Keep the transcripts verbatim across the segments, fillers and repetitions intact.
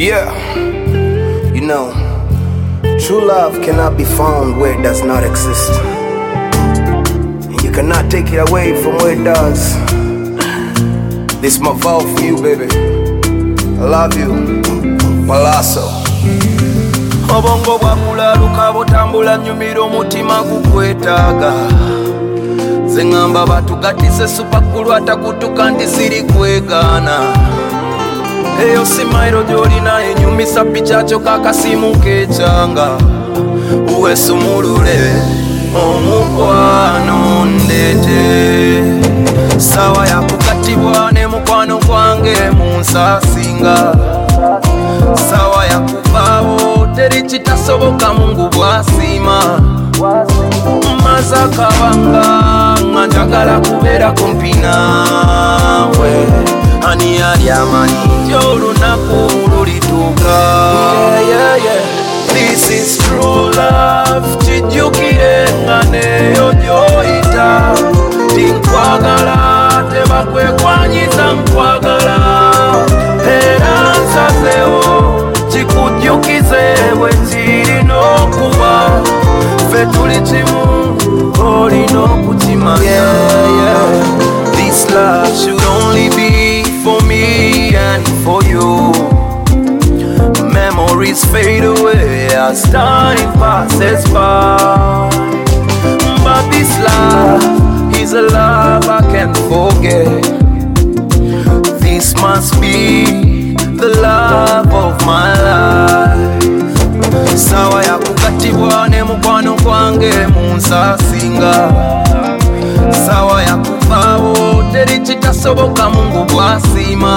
Yeah, you know, true love cannot be found where it does not exist, and you cannot take it away from where it does. This my vow for you, baby. I love you, Palazzo. Obongo bwakulaluka butambula nyumira omutima gukwetaaga. Zengamba batugatise supakulu atakutuka ndisiri kwegaana. Eyo simairo gyolina enyumisa pichacho kakasimu kechanga. Uwe sumulule omukwano ndete. Sawa ya kukatibwa ne mukwano kwange munsasinga. Sawa ya kubawo teri kitasoboka Mungu bwasima. Mazaka banga njagala kubeera kumpi naawe. Ani yali amanyi nti olunaku lulituuka. Yeah, yeah, yeah. This is true love. Kijjukire nga neyo gy'oyita. Tinkwagala tebakwekwanyiza nkwagala. Era nsazeewo kikujjukize bwe kirina okuba. Ffe tuli kimu olina okukimanya. Yeah, yeah. This love should only be for me and for you. Memories fade away as time passes by. But this love is a love I can't forget. This must be the love of my life. Sawa ya kukatibwa ne mukwano kwange munsasinga. Sawa ya kubawo teri kitasoboka Mungu bwasima.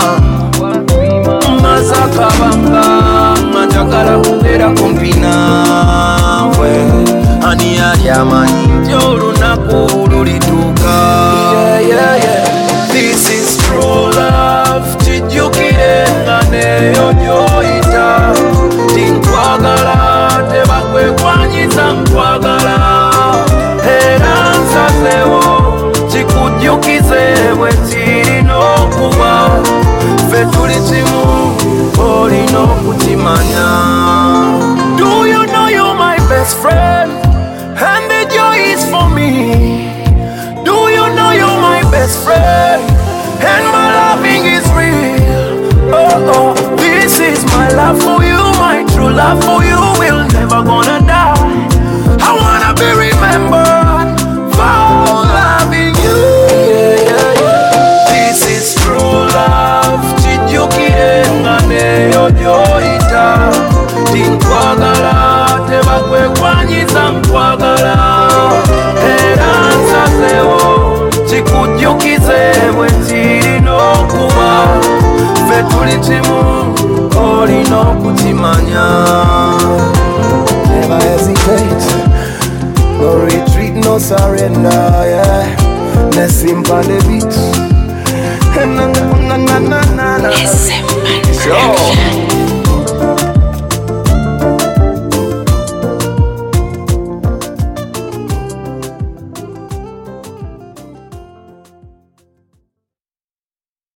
Mazaka banga njagala kubeera kumpi naawe. Ani yali amanyi nti olunaku lulituuka. Yeah, yeah, yeah. This is true love. Kijjukire nga neyo gy'oyita. Tinkwagala tebakwekwanyiza nkwagala. Era nsazeewo kikujjukize bwe kirina okuba. Ffe tuli kimu olina okukimanya. Do you know you're my best friend and the joy is for me? Do you know you're my best friend and my loving is real? Oh, oh, this is my love for you, my true love for you will never gonna die. I wanna be remembered for loving you. Yeah, yeah, yeah. This is true love. Kijjukire nga neyo gy'oyita. Tinkwagala tebakwekwanyiza nkwagala. Era nsazeewo kikujjukize bwe kirina okuba. Ffe tuli kimu olina okukimanya. Never hesitate, no retreat, no surrender, yeah. Nessim on the beat. Na na na na na na. Nessim on the beat. Sure.